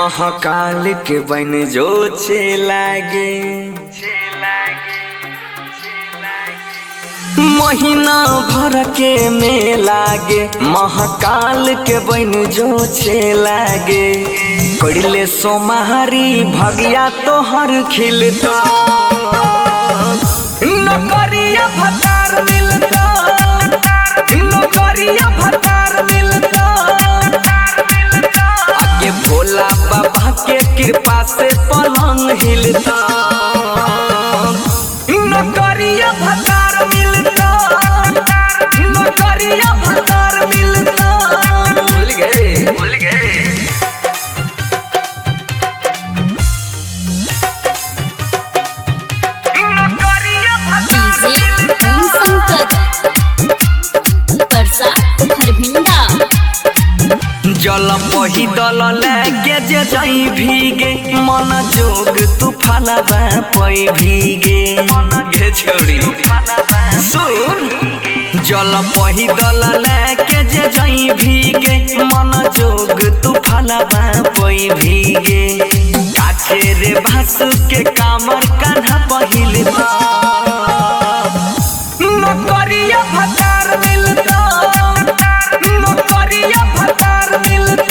महाकाल के बन जो लागे महीना भर के मेला गे महाकाल के बन जो लागे कड़ले सोमारी भगिया तोहर खिलता नौकरिया भतार मिलता नौकरिया भतार मिलता आगे भोला बाबा के कृपा से पलंग हिलता नौकरिया भतार मिलता नौकरिया भतार मिलता भूल गए जल पही दल लगे जे जई भीगे मन जोग तू फलबा पई भीगे गे छोड़ी सुन जल पही दल लगे जे जई भीगे मन जोग तू फलबा पई भीगे काछे रे भासु के कामर कान्हा पहिलता नौकरिया भतार मिलता नौकरिया भतार मिलता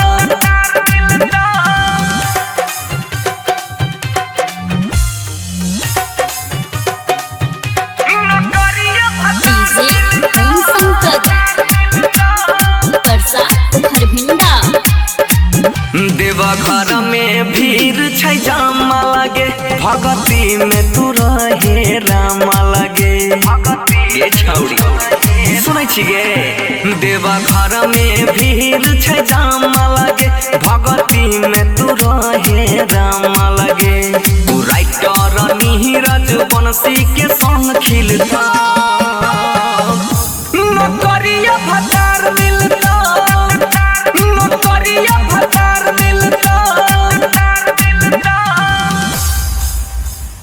देवा घर में भीड़ छै जाम लगे भगती में तू रहे राम लगे ये छौड़ी सुनै छी गे देवा घर में भीड़ छै जाम लगे भगती में तू रहे राम लगे तू राइटर नीरज बंसी